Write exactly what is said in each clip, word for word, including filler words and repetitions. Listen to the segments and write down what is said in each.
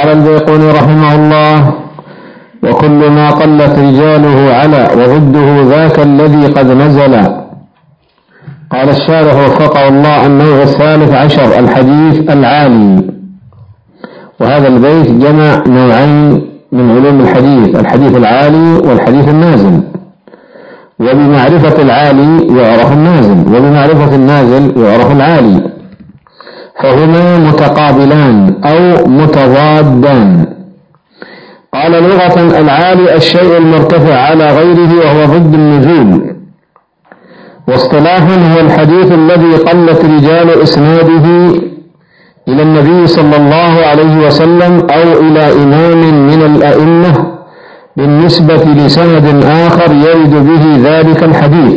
قال البيقوني رحمه الله: وكل ما قلت رجاله على وضده ذاك الذي قد نزل. قال الشارح وفقه الله: النوع الثالث عشر الحديث العالي. وهذا البيت جمع نوعين من علوم الحديث: الحديث العالي والحديث النازل. وبمعرفة العالي يعرف النازل، وبمعرفة النازل يعرف العالي، فهما متقابلان أو متضادان. قال: لغة العالي الشيء المرتفع على غيره وهو ضد النزول. واصطلاحا هو الحديث الذي قلت رجال إسناده إلى النبي صلى الله عليه وسلم أو إلى إمام من الأئمة بالنسبة لسند آخر يرد به ذلك الحديث.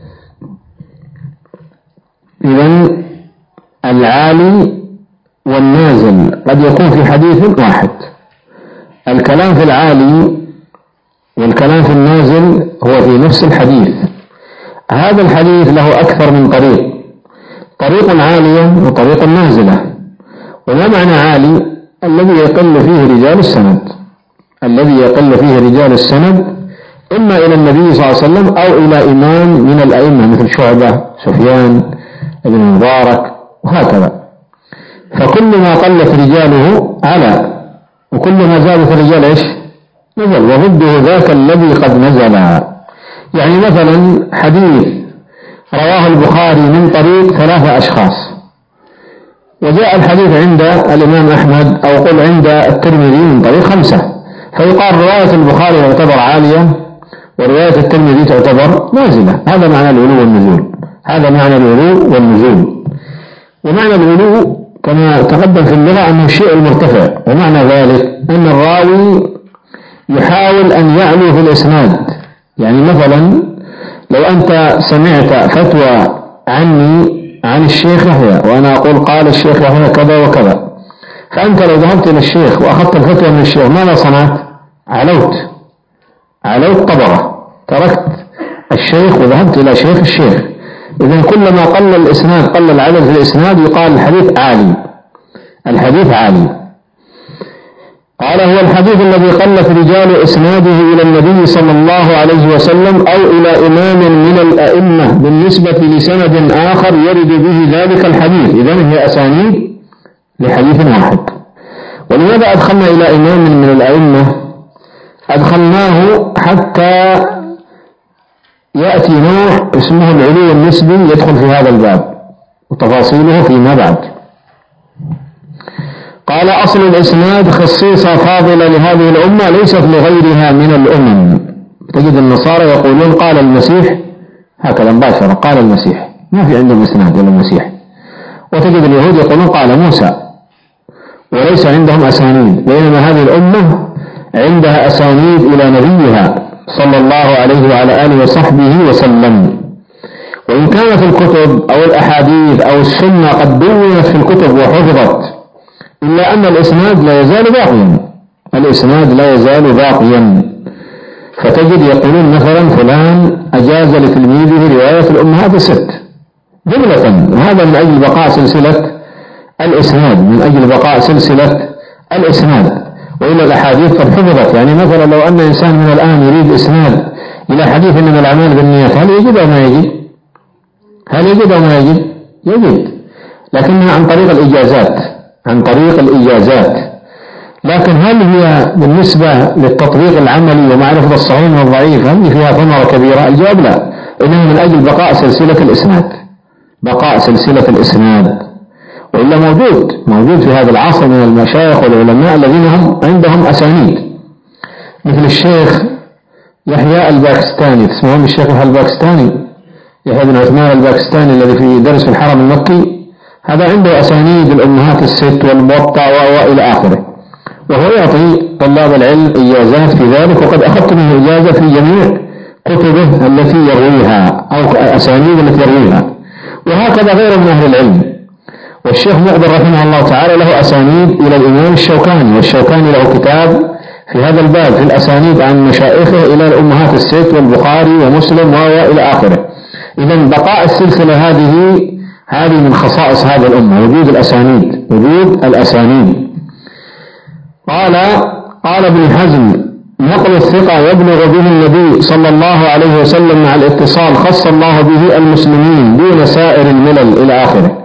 إذن العالي والنازل قد يكون في حديث واحد. الكلام في العالي والكلام في النازل هو في نفس الحديث. هذا الحديث له أكثر من طريق: طريق عالية وطريق نازلة. وما معنى عالي؟ الذي يقل فيه رجال السند، الذي يقل فيه رجال السند إما إلى النبي صلى الله عليه وسلم أو إلى إمام من الأئمة مثل شعبة، سفيان ابن مبارك، وهكذا. فكل ما قلت رجاله على، وكل ما زادت الرجال إيش؟ نزل. وضده ذاك الذي قد نزل. يعني مثلا حديث رواه البخاري من طريق ثلاثة أشخاص، وجاء الحديث عند الإمام أحمد أو قل عند الترمذي من طريق خمسة، فيقال رواية البخاري تعتبر عالية ورواية الترمذي تعتبر نازلة. هذا معنى العلو والنزول. هذا معنى العلو والنزول. ومعنى العلو كما تقدم في اللغة أنه الشيء المرتفع، ومعنى ذلك أن الراوي يحاول أن يعلو في الإسناد. يعني مثلا لو أنت سمعت فتوى عني عن الشيخ يحيى وأنا أقول قال الشيخ يحيى كذا وكذا، فأنت لو ذهبت إلى الشيخ وأخذت الفتوى من الشيخ ماذا صنعت؟ علوت علوت طبقة، تركت الشيخ وذهبت إلى شيخ الشيخ. إذن كلما قل الإسناد قل العدد في الإسناد يقال الحديث عالي. الحديث عالي. قال: هو الحديث الذي قلت رجال إسناده إلى النبي صلى الله عليه وسلم أو إلى إمام من الأئمة بالنسبة لسند آخر يرد به ذلك الحديث. إذن هي أسانيد لحديث واحد. ولماذا أدخلنا إلى إمام من الأئمة؟ أدخلناه حتى يأتي نوع اسمه العلو النسبي يدخل في هذا الباب وتفاصيله فيما بعد. قال: أصل الإسناد خصيصة فاضلة لهذه الأمة ليست لغيرها من الأمم. تجد النصارى يقولون قال المسيح هكذا مباشرة، قال المسيح، ما في عندهم إسناد إلى المسيح. وتجد اليهود يقولون قال موسى، وليس عندهم أسانيد. بينما هذه الأمة عندها أسانيد إلى نبيها صلى الله عليه وعلى آله وصحبه وسلم. وإن كانت الكتب أو الأحاديث أو السنة قد دونت في الكتب وحفظت، إلا أن الإسناد لا يزال باقيا. الإسناد لا يزال باقيا. فتجد يقولون مثلا فلان أجاز لتلميذه رواية الأمهات الست جملة، وهذا من أجل بقاء سلسلة الإسناد، من أجل بقاء سلسلة الإسناد. وإلا الأحاديث قد حفظت. يعني مثلا لو أن إنسان من الآن يريد إسناد إلى حديث من الأعمال بالنيات، هل يجد أو ما يجد؟ هل يجد أو ما يجد؟ يجد، لكنها عن طريق الإجازات، عن طريق الإجازات. لكن هل هي بالنسبة للتطبيق العملي ومعرفة الصحيح من الضعيف هل فيها ثمرة كبيرة؟ الجواب لا. إنها من أجل بقاء سلسلة الإسناد، بقاء سلسلة الإسناد. وإلا موجود موجود في هذا العصر من المشايخ والعلماء الذين هم عندهم أسانيد، مثل الشيخ يحيى الباكستاني. تسمعون الشيخ يحيى الباكستاني، يحيى بن عثمان الباكستاني الذي في درس في الحرم المكي، هذا عنده أسانيد الأمهات الست والموطأ وإلى آخره، وهو يعطي طلاب العلم إجازات في ذلك، وقد أخذت منه إجازة في جميع كتبه التي يرويها أو أسانيد التي يرويها، وهكذا غير من أهل العلم. والشيخ مقبل رحمه الله تعالى له أسانيد إلى الإمام الشوكاني، والشوكاني له كتاب في هذا الباب في الأسانيد عن مشايخه إلى الأمهات الست والبخاري ومسلم وإلى آخره. إذن بقاء السلسلة هذه هذه من خصائص هذه الأمة، وجود الأسانيد، وجود الأسانيد. قال قال ابن حزم: نقل الثقة يبلغ به النبي صلى الله عليه وسلم مع الاتصال خص الله به المسلمين دون سائر الملل إلى آخره.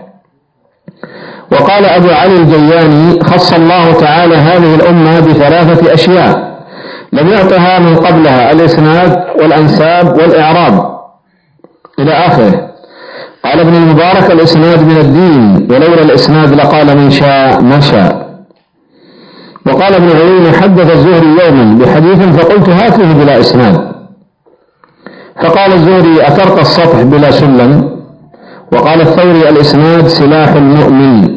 وقال أبو علي الجياني: خص الله تعالى هذه الأمة بثلاثة أشياء لم يعطها من قبلها: الإسناد والأنساب والإعراب إلى آخره. قال ابن المبارك: الإسناد من الدين، ولولا الإسناد لقال من شاء ما شاء. وقال ابن عيينة: حدث الزهري يوما بحديث فقلت: هاته بلا إسناد. فقال الزهري: أترك السطح بلا سلم. وقال الثوري: الإسناد سلاح المؤمن.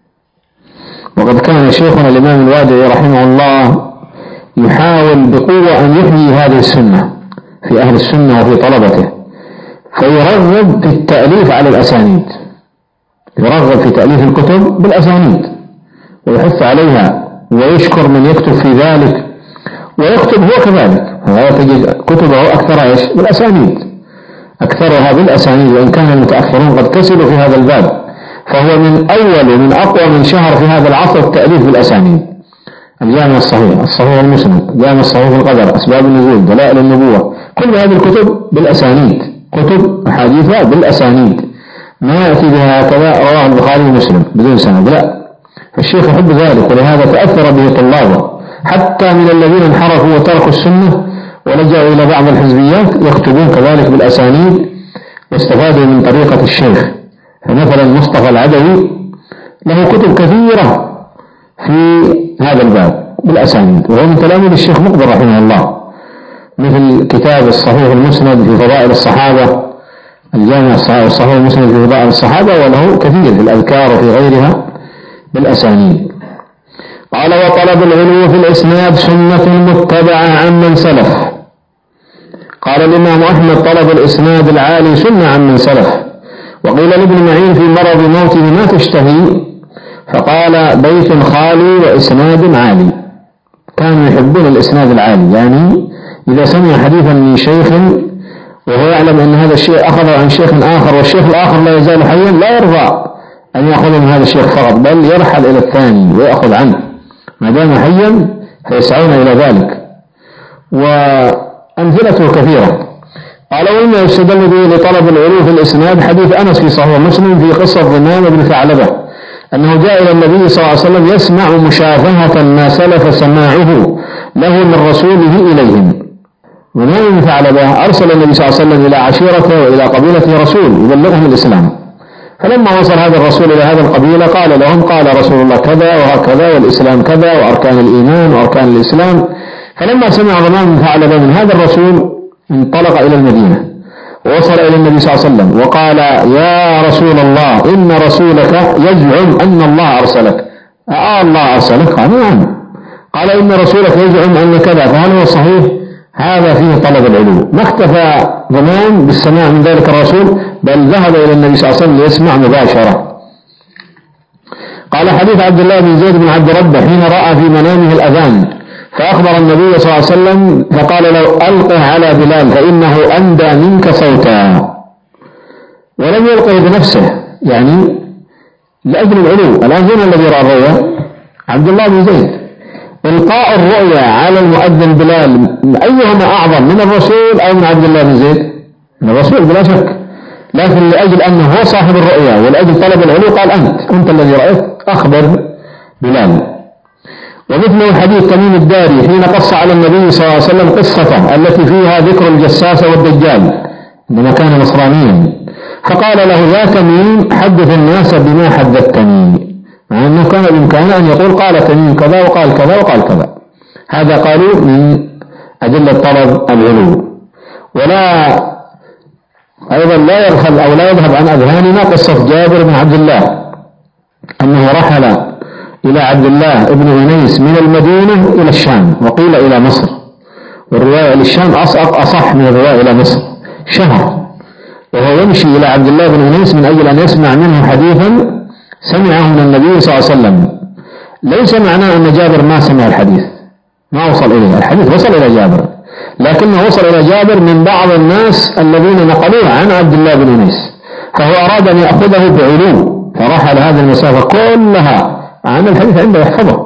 وقد كان شيخنا الإمام الوادعي رحمه الله يحاول بقوة أن يحيي هذه السنة في أهل السنة وفي طلبته، فيرغب في التأليف على الأسانيد، يرغب في تأليف الكتب بالأسانيد ويحث عليها، ويشكر من يكتب في ذلك، ويكتب هو كذلك. تجد كتبه أكثر إيش؟ بالأسانيد، أكثرها بالأسانيد، وإن كان المتأخرون قد كسلوا في هذا الباب، فهو من أول ومن أقوى من شهر في هذا العصر التأليف بالأسانيد. الجامع الصحيح، الصحيح المسند، جامع الصحيح القدر، أسباب النزول، دلائل النبوة، كل هذه الكتب بالأسانيد، كتب أحاديثها بالأسانيد، ما يأتي بها هكذا رواه البخاري ومسلم بدون سند، لا. فالشيخ يحب ذلك، ولهذا تأثر به طلابه حتى من الذين انحرفوا وتركوا السنة ولجأوا إلى بعض الحزبيات يكتبون كذلك بالأسانيد، واستفادوا من طريقة الشيخ. فمثلا مصطفى العدوي له كتب كثيرة في هذا الباب بالأسانيد، وهو من تلاميذ الشيخ مقبل رحمه الله، مثل كتاب الصحيح المسند في فضائل الصحابة، الجامع الصحيح المسند في فضائل الصحابة، وله كثير في الأذكار وفي غيرها بالأسانيد. قال: وطلب العلو في الإسناد سنة متبعة عمن سلف. قال الإمام أحمد: طلب الإسناد العالي سنة عمن سلف. وقيل لابن معين في مرض موته: ما تشتهي؟ فقال: بيت خالي وإسناد عالي. كانوا يحبون الإسناد العالي، يعني إذا سمع حديثا من شيخ وهو يعلم أن هذا الشيء أخذه عن شيخ آخر والشيخ الآخر لا يزال حيا، لا يرضى أن يأخذ من هذا الشيخ فقط، بل يرحل إلى الثاني ويأخذ عنه ما دام حيا، فيسعون إلى ذلك. وأمثلته كثيرة. قال: وإما يستدل به لطلب العلو في الإسناد حديث أنس في صحيح مسلم في قصة ضمام بن ثعلبة أنه جاء إلى النبي صلى الله عليه وسلم يسمع مشافهة ما سلف سماعه له من رسوله إليهم. ضمام بن ثعلبة أرسل النبي صلى الله عليه وسلم إلى عشيرته وإلى قبيلته رسول يبلغهم الإسلام، فلما وصل هذا الرسول إلى هذه القبيلة قال لهم: قال رسول الله كذا وهكذا، والإسلام كذا، وأركان الإيمان وأركان الإسلام. فلما سمع ضمام بن ثعلبة من هذا الرسول انطلق إلى المدينة ووصل إلى النبي صلى الله عليه وسلم وقال: يا رسول الله، إن رسولك يزعم أن الله أرسلك. آه الله أرسلك؟ قال: نعم. قال: إن رسولك يزعم أن كذا، فهل هو صحيح؟ هذا فيه طلب العلو. ما اكتفى ضمان بالسماع من ذلك الرسول، بل ذهب إلى النبي صلى الله عليه وسلم ليسمع مباشرة. قال: حديث عبد الله بن زيد بن عبد ربه حين رأى في منامه الأذان فأخبر النبي صلى الله عليه وسلم فقال له: ألقه على بلال فإنه أندى منك صوتا. ولم يلقه بنفسه، يعني لأجل العلو. الآن زين الذي رأى الرؤيا عبد الله بن زيد. إلقاء الرؤيا على المؤذن بلال أيهما أعظم، من الرسول أو من عبد الله بن زيد؟ من الرسول بلا شك، لكن لأجل أنه هو صاحب الرؤيا ولأجل طلب العلو قال: أنت أنت الذي رأيت، أخبر بلال. ومثل حديث تميم الداري حين قص على النبي صلى الله عليه وسلم قصته التي فيها ذكر الجساس والدجال عندما كان نصرانيا، فقال له: يا تميم، حدث الناس بما حدثتني، مع أنه كان بإمكانه أن يقول قال تميم كذا وقال كذا وقال كذا. هذا قالوا من أدلة طلب العلو. ولا أيضا لا يرحل أو لا يذهب عن أذهاننا قصة جابر بن عبد الله أنه رحل إلى عبد الله بن أنيس من المدينة إلى الشام، وقيل إلى مصر، والرواية للشام أصح من الرواية إلى مصر، شهر وهو يمشي إلى عبد الله بن أنيس من أجل أن يسمع منه حديثا سمعه من النبي صلى الله عليه وسلم. ليس معناه أن جابر ما سمع الحديث، ما وصل إليه، الحديث وصل إلى جابر، لكنه وصل إلى جابر من بعض الناس الذين نقلوه عن عبد الله بن أنيس، فهو أراد أن يأخذه بعلو فرحل هذه المسافة كلها عن الحديث عنده يحفظه،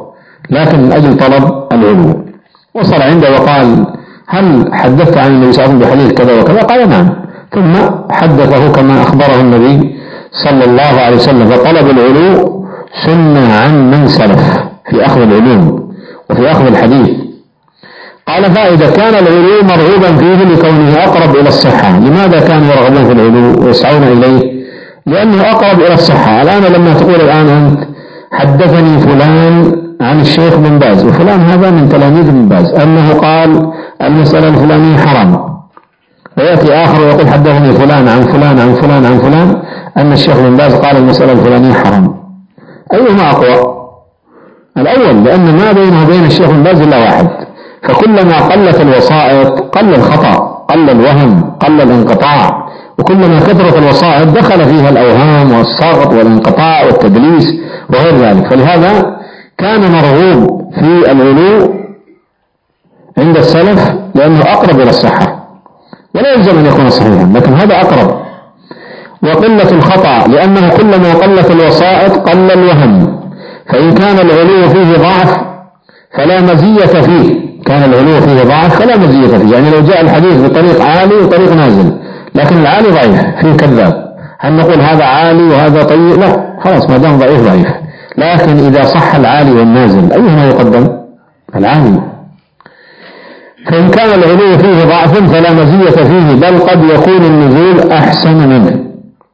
لكن من أجل طلب العلو. وصل عنده وقال: هل حدثت عن النبي صلى الله عليه وسلم بحديث كذا وكذا؟ قال: نعم. ثم حدثه كما أخبره النبي صلى الله عليه وسلم. فطلب العلو سنة عن من سلف في أخذ العلوم وفي أخذ الحديث. قال: فإذا كان العلو مرغوبا فيه لكونه أقرب إلى الصحة. لماذا كانوا يرغبون في العلو ويسعون إليه؟ لأنه أقرب إلى الصحة. الآن لما تقول الآن أنت: حدثني فلان عن الشيخ بن باز، وفلان هذا من تلاميذ بن باز، أنه قال المسألة الفلانية حرام، ويأتي آخر ويقول: حدثني فلان عن فلان عن فلان عن فلان أن الشيخ بن باز قال المسألة الفلانية حرام. أيهما أقوى؟ الأول، لأن ما بينه وبين الشيخ بن باز إلا واحد. فكلما قلت الوسائط قل الخطأ، قل الوهم، قل الانقطاع. وكلما كثرت الوسائط دخل فيها الأوهام والسقط والانقطاع والتدليس وغير ذلك. فلهذا كان مرغوب في العلو عند السلف لأنه أقرب إلى الصحة، ولا يلزم أن يكون صحيحا، لكن هذا أقرب. وقلة الخطأ لأنه كلما قلت الوسائط قل الوهم. فإن كان العلو فيه ضعف فلا مزية فيه، كان العلو فيه ضعف فلا مزية فيه. يعني لو جاء الحديث بطريق عالي وطريق نازل، لكن العالي ضعيف فيه كذاب، هل نقول هذا عالي وهذا طيب؟ لا، خلاص ما دام ضعيف ضعيف. لكن إذا صح العالي والنازل أيهما يقدم؟ العالي. فإن كان العلو فيه ضعف فلا مزية فيه، بل قد يكون النزول أحسن منه.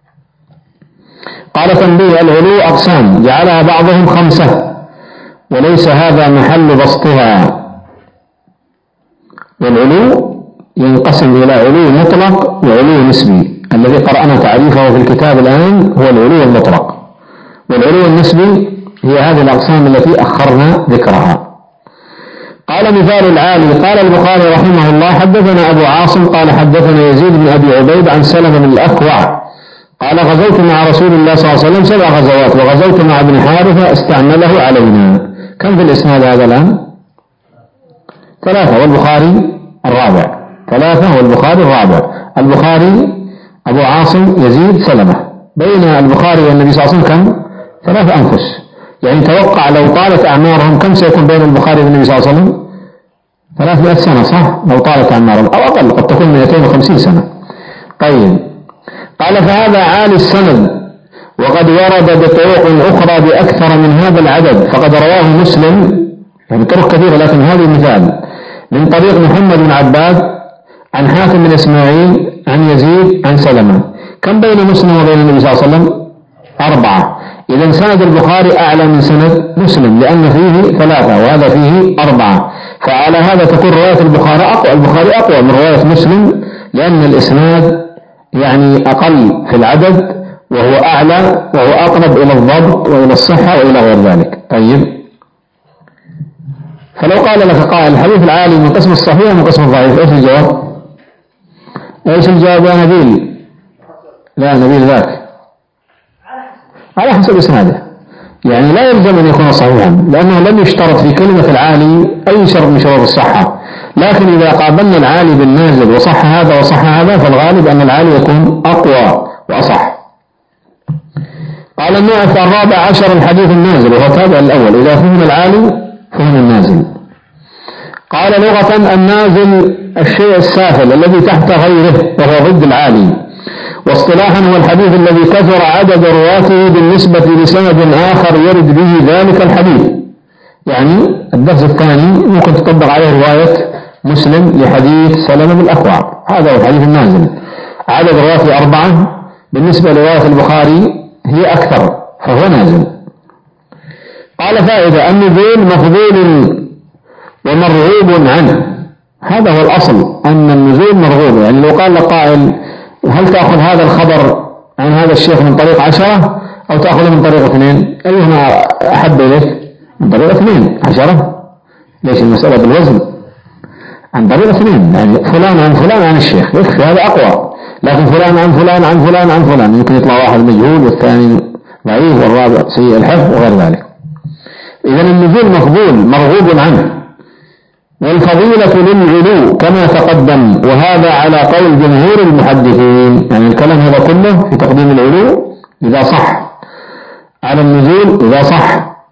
قال: تنبيه: العلو أقسام جعلها بعضهم خمسة، وليس هذا محل بسطها. والعلو ينقسم إلى علو مطلق وعلو نسبي. الذي قرأنا تعريفه في الكتاب الآن هو العلو المطلق، والعلو النسبي هي هذه الأقسام التي أخرنا ذكرها. قال: مثال العالي. قال البخاري رحمه الله: حدثنا أبو عاصم قال حدثنا يزيد بن أبي عبيد عن سلمة بن الأكوع قال: غزوت مع رسول الله صلى الله عليه وسلم سبع غزوات، وغزوت مع ابن حارثة استعمله علينا. كم في الإسناد هذا الآن؟ ثلاثة، والبخاري الرابع. ثلاثة والبخاري الرابع. البخاري أبو عاصم يزيد سلمة. بين البخاري والنبي صلى الله عليه وسلم كم؟ ثلاث أنفس. يعني توقع لو طالت أعمارهم كم سيكون بين البخاري والنبي صلى الله عليه وسلم؟ ثلاثمائة سنة، صح؟ لو طالت أعمارهم، أو أقل، قد تكون مئتين وخمسين سنة. طيب. قال: فهذا عالي السند، وقد ورد بطرق أخرى بأكثر من هذا العدد، فقد رواه مسلم، يعني طرق كثيرة لكن هذه مثال، من طريق محمد بن عباد عن حاتم بن إسماعيل عن يزيد عن سلمة. كم بين مسلم وبين النبي صلى الله عليه وسلم؟ أربعة. إذا سند البخاري أعلى من سند مسلم لأن فيه ثلاثة وهذا فيه أربعة، فعلى هذا تكون رواية البخاري أقوى البخاري أقوى من رواية مسلم، لأن الإسناد يعني أقل في العدد وهو أعلى وهو أقرب إلى الضبط وإلى الصحة وإلى غير ذلك. طيب. فلو قال لك قائل: الحديث العالي من قسم الصحيح ومن قسم الضعيف، إيش الجواب؟ إيش الجواب يا نبيل؟ لا، نبيل ذاك على حسب إسناده، يعني لا يلزم أن يكون صحيحا، لأنه لم يشترط في كلمة العالي أي شرط من شروط الصحة. لكن إذا قابلنا العالي بالنازل وصح هذا وصح هذا، فالغالب أن العالي يكون أقوى وأصح. قال: النوع الرابع عشر الحديث النازل، وهو تابع الأول. إذا فهم العالي فهم النازل. قال: لغة النازل الشيء السافل الذي تحت غيره، وهو ضد العالي. واصطلاحا هو الحديث الذي كثر عدد رواته بالنسبة لسند آخر يرد به ذلك الحديث. يعني الدرس الثاني ممكن تطبق عليه رواية مسلم لحديث سلمة بن الأكوع، هذا هو الحديث النازل. عدد رواته أربعة، بالنسبة لرواية البخاري هي أكثر، فهو نازل. قال: فائدة: النزول مفضول ومرغوب عنه. هذا هو الأصل، أن النزول مرغوب. يعني لو قال لقائل: هل تأخذ هذا الخبر عن هذا الشيخ من طريق عشرة أو تأخذه من طريق اثنين؟ أيهما أحب إليك؟ من طريق اثنين. عشرة ليش المسألة بالوزن؟ عن طريق اثنين، يعني فلان عن فلان عن الشيخ يكفي، هذا أقوى. لكن فلان عن فلان عن فلان عن فلان يمكن يطلع واحد مجهول والثاني ضعيف والرابع سيء الحفظ وغير ذلك. إذن النزول مفضول مرغوب عنه. والفضيلة للعلو كما تقدم، وهذا على قول جمهور المحدثين. يعني الكلام هذا كله في تقديم العلو إذا صح، على النزول إذا صح،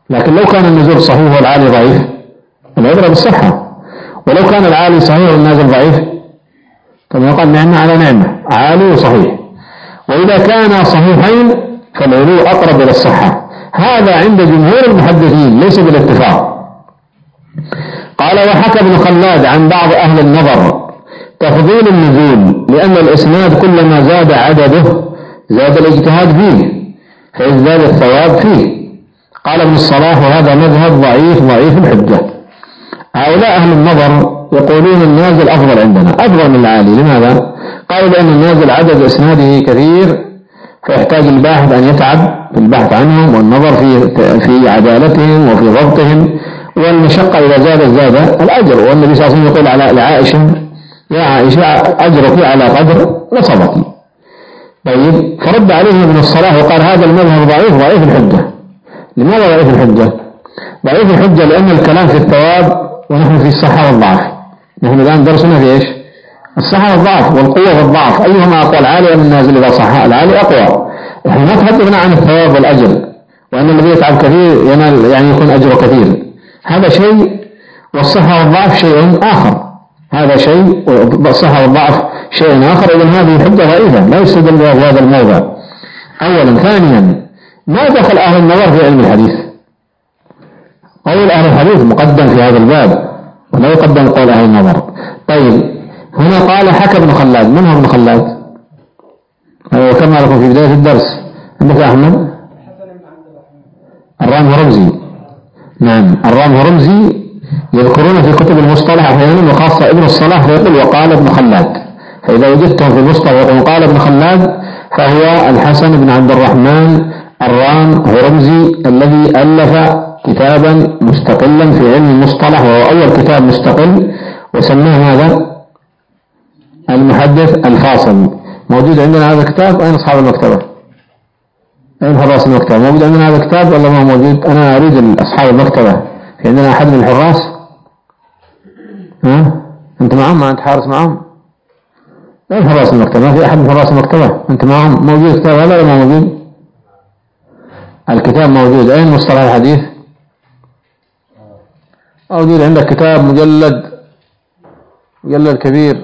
لكن لو كان النزول صحيح والعالي ضعيف العبرة بالصحة، ولو كان العالي صحيح والنازل ضعيف كما يقال نعمة على نعمة، عالي وصحيح. وإذا كان صحيحين فالعلو أقرب إلى الصحة. هذا عند جمهور المحدثين ليس بالاتفاق. قال وحكى ابن خلاد عن بعض أهل النظر تفضيل النزول، لأن الإسناد كلما زاد عدده زاد الاجتهاد فيه فيزداد الثواب فيه. قال ابن الصلاح وهذا مذهب ضعيف ضعيف الحجة. هؤلاء أهل النظر يقولون النازل أفضل عندنا أفضل من العالي. لماذا؟ قالوا لأن النازل عدد إسناده كثير فيحتاج الباحث أن يتعب في البحث عنهم والنظر في في عدالتهم وفي ضبطهم، والمشقة إذا زاد زاد الأجر. والنبي صلى الله عليه وسلم يقول على لعائشة يا عائشة أجرك على قدر نصبك. طيب فرد عليه ابن الصلاح وقال هذا المذهب ضعيف ضعيف الحجة. لماذا ضعيف الحجة؟ ضعيف الحجة لأن الكلام في الثواب ونحن في الصحة والضعف. نحن الآن درسنا في إيش؟ الصحة والضعف والقوة والضعف، أيهما أقوى العالي أم النازل؟ إذا صح العالي أقوى. نحن ما تحدثنا عن الثواب والأجر وأن الذي يتعب كثير ينال يعني يكون أجره كثير، هذا شيء والصحة والضعف شيء آخر. هذا شيء والصحة والضعف شيء آخر. إذن هذه حجة ضعيفة لا يستدل بها في هذا الموضع أولا. ثانيا ما دخل أهل النظر في علم الحديث؟ قول أهل الحديث مقدم في هذا الباب ولا يقدم قول أهل النظر. طيب هنا قال حكى ابن خلاد. من هو ابن خلاد؟ أيوة كما لكم في بداية الدرس عندك يا أحمد الرام هرمزي. نعم الرام هرمزي يذكرون في كتب المصطلح أحيانا وخاصة ابن الصلاح فيقول وقال ابن خلاد. فإذا وجدتهم في المصطلح يقول قال ابن خلاد فهو الحسن بن عبد الرحمن الرام هرمزي الذي ألف كتابا مستقلا في علم المصطلح وهو أول كتاب مستقل وسماه ماذا؟ المحدث الفاصل. موجود عندنا هذا الكتاب؟ أين أصحاب المكتبة؟ أين حراس المكتبة؟ موجود عندنا هذا الكتاب ولا ما موجود؟ أنا أريد أصحاب المكتبة. في عندنا أحد من الحراس؟ ها؟ أنت معهم؟ ما أنت حارس معهم؟ أين حراس المكتبة؟ ما في أحد من حراس المكتبة؟ أنت معهم؟ موجود الكتاب هذا ولا ما موجود؟ الكتاب موجود. أين مصطلح الحديث؟ موجود عندك كتاب مجلد مجلد كبير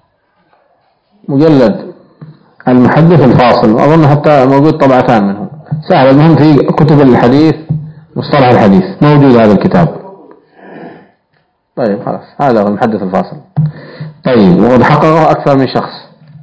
مجلد المحدث الفاصل، أظن حتى موجود طبعتان منه سهل. المهم في كتب الحديث مصطلح الحديث موجود هذا الكتاب. طيب خلاص هذا هو المحدث الفاصل. طيب وقد حققه أكثر من شخص.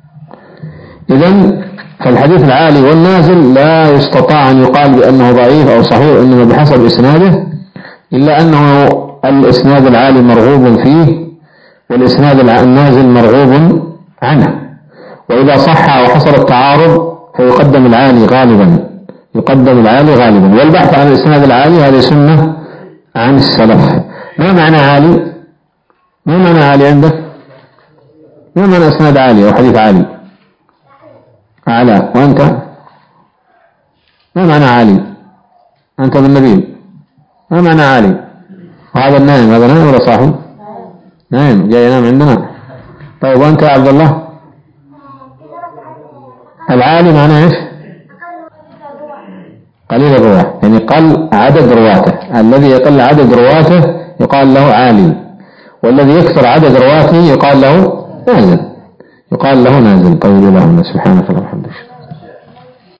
إذن فالحديث العالي والنازل لا يستطاع أن يقال بأنه ضعيف أو صحيح إنما بحسب إسناده، إلا أنه الإسناد العالي مرغوب فيه والإسناد النازل مرغوب عنه. وإذا صح وحصل التعارض فيقدم العالي غالبا يقدم العالي غالبا. والبحث عن الإسناد العالي هذه سنة عن السلف. ما معنى عالي؟ ما معنى عالي عندك؟ ما معنى إسناد عالي أو حديث عالي؟ أعلى. وأنت ما معنى عالي؟ أنت بالنبيل ما معنى عالي؟ وهذا النائم هذا نائم ولا صاحي؟ نائم جاي ينام عندنا. طيب وأنت يا عبد الله؟ العالي معناه ايش؟ قليل الرواة، يعني قل عدد رواته. الذي يقل عدد رواته يقال له عالي، والذي يكثر عدد رواته يقال له نازل يقال له نازل. طيب اللهم سبحانك اللهم